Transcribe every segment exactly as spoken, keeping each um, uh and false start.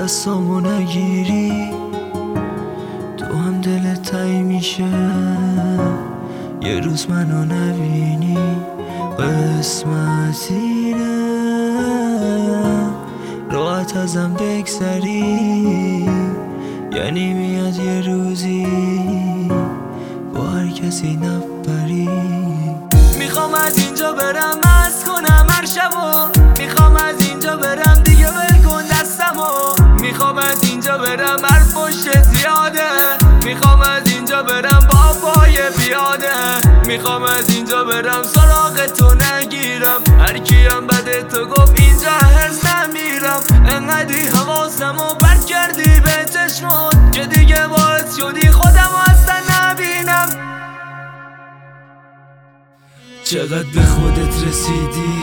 دستامو نگیری تو هم دلت تایی میشه یه روز منو نبینی. قسمت اینه راحت ازم بگذری، یعنی میاد یه روزی با هر کسی نبری. میخوام از اینجا برم مست کنم هر شبو، میخوام از اینجا برم دیگه ول کن دستمو. میخوام از اینجا برم هر پشت زیاده، میخوام از اینجا برم بابای بیاده. میخوام از اینجا برم سراغ تو نگیرم، هر کیم بده تو گفت اینجا هست نمیرم. انقدی حواسمو پرت کردی به چشمات که دیگه باعث شدی خودم اصلا نبینم. چقدر به خودت رسیدی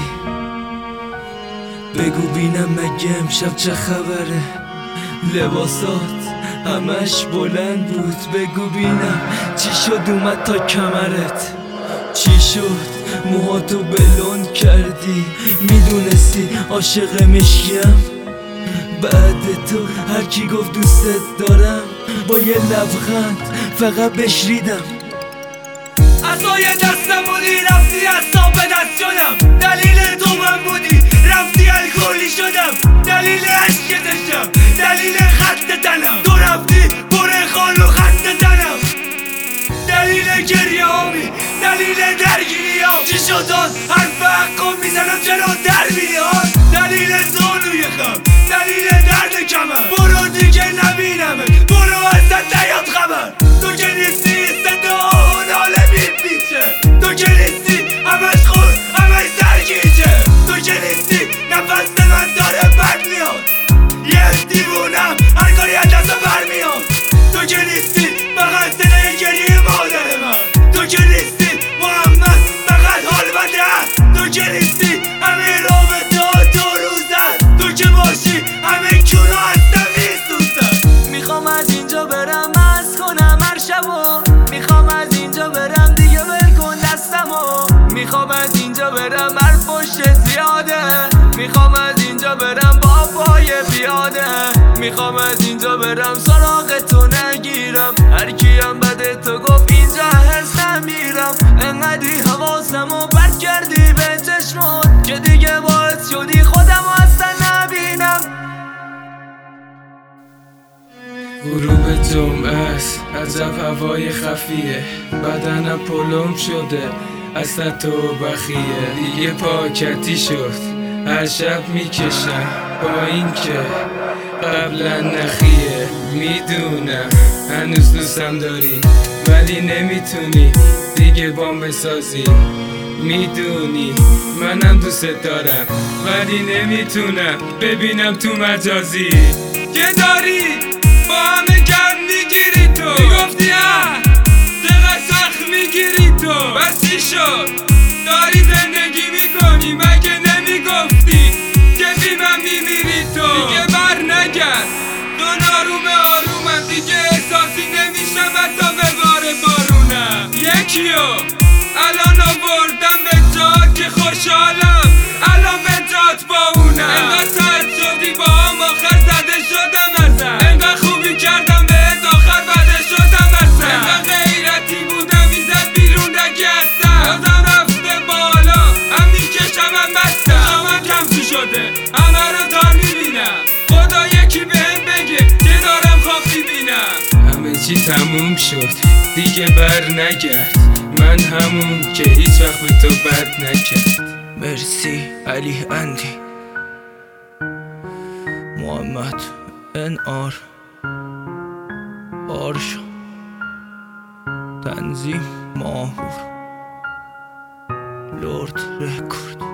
بگو بینم مگه امشب چه خبره. لباسات همش بلند بود بگو بینم چی شد اومد تا کمرت. چی شد موهاتو بلند کردی، میدونستی عاشق مشکیم. بعد تو هر کی گفت دوستت دارم با یه لبخند فقط بشریدم. عصای دستم بودی رفتی از صاحب دست شدم، دلیل تو من بودی رفتی الکلی شدم. دلیل عشقتشم دلیل خط تنم، تو رفتی پر خان و خط تنم. دلیل گریه هامی دلیل درگیری ها، چی شدان حرف حقا میزنم چرا در میاد. دلیل زانوی خم دلیل درد کمر، برو دیگه نبینمت برو ازت نیاد خبر. تو که نیستی صدا و ناله میپیچه، تو که نیستی همش خور همش سرگیجه، تو که نیستی نفس من داره بد میاد. یه دیوونم هر کاری از دست برمیاد. تو که نیستی فقط صدای گریه مادر من، تو که نیستی محمد فقط حال بده. تو که نیستی همه رابطه ها دو روزن، تو که باشی همه کونو هستم میسوزن. میخوام از اینجا برم مست کنم هر شبو، میخوام از اینجا برم دیگه ول کن دستمو. میخوام از اینجا برم هر پشت زیاده، میخوام از اینجا برم بابای بیاده. میخوام از اینجا برم سراغ تو نگیرم، هر کیم بده تو گفت اینجا هست نمیرم. انقدی حواسمو پرت کردی به چشمات که دیگه باعث شدی خودم اصلا نبینم. غروب جمعه است عجب هوای خفیه، بدنم پلم شده از تو بخیه. دیگه پاکتی شد هر شب میکشم با این که قبلا نخیه. میدونم هنوز دوستم داری ولی نمیتونی دیگه بام بسازی. میدونی منم دوست دارم ولی نمیتونم ببینم تو مجازی. که داری با همه گرم میگیری تو، میگفتی اه چقدر سخت میگیری تو. بس چی شد داری زندگی میکنی مگه نمیگفتی که بی من میمیری تو. دیگه بر نگرد دون آروم آرومم دیگه احساسی نمیشم حتی به بار بارونم. یکیو الان آوردم به جات که خوشحالم الان به جات با اونم. انقدر سرد شدی با هم آخر زده شدم ازم، انقدر خوبی کردم بهت آخر بده شدم ازم. انقدر غیرتی بودم میزد بیرون دگه هستم، بازم رفته بالا هم میکشم هم بستم. شامم کم شده همه رو دار میبینم، خدا یکی بهم بگه که دارم خواب میبینم. همه چی تموم شد دیگه بر نگرد، من همون که هیچ وقت به تو بد نکرد. مرسی علی اندی محمد ان آر آرشا تنظیم ماهور لورد رکورد.